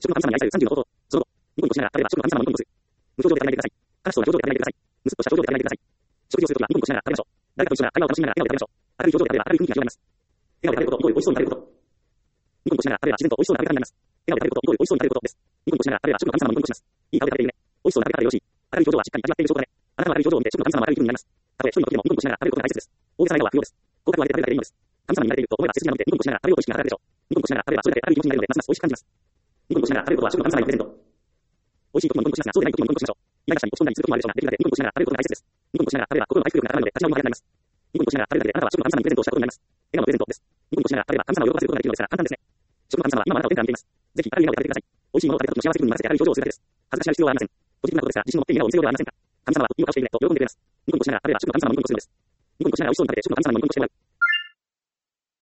食の神様に愛される30の方法。その後、ニコニコしながら食べれば食の神様もニコニコする。無表情で食べないでください。悲しそうな表情で食べないでください。むすっとした表情で食べないでください。食事をするときはニコニコしながら食べましょう。誰かと一緒なら会話を楽しみながら笑顔で食べましょう。明るい表情で食べれば明るい雰囲気が広がります。笑顔で食べることイコール美味しそうに食べること。ニコニコしながら食べれば自然と美味しそうな食べ方になります。笑顔で食べることイコール美味しそうに食べることです。ニコニコしながら食べれば食の神様もニコニコします。いい顔で食べているね。美味しそうな食べ方でよろしい。明るい表情はしっかり味わっている証拠だね。あなたの明るい表情を見て食の神様も明るい気分になります。たとえ一人の時でもニコニコしながら食べることが大切です。大げさな笑顔は不要です。口角を上げて食べるだけでいいのです。神様に言われていると思えば背筋が伸びてニコニコしながら食べようと意識が働くでしょう。ニコニコしながら食べればそれだけ明るい気持ちになるのでますます美味しく感じます。ニコニコしながら食べることは食の神様にプレゼント。美味しい時もニコニコしますが、そうでない時もニコニコしましょう。イライラしたり落ち込んだりする時もあるでしょうが、できるだけニコニコしながら食べることが大切です。ニコニコしながら食べれば心の回復力が高まるので立ち直りも早くなります。ニコニコしながら食べるだけであなたは食の神様にプレゼントをしたことになります。笑顔のプレゼントです。ニコニコしながら食べれば神様を喜ばせることができるのですから簡単ですね。食の神様は今もあなたを天から見ています。ぜひ明るい笑顔で食べてください。美味しいものを食べた時の幸せ気分に任せて明るい表情をするだけです。恥ずかしがる必要はありません。ポジティブなことですが、自信を持っていい笑顔を見せようではありませんか。神様はとってもいい顔しているねと喜んでくれます。ニコニコしながら食べれば食の神様もニコニコするんです。ニコニコしながら美味しそうに食べて食の神様もニコニコしてもらう。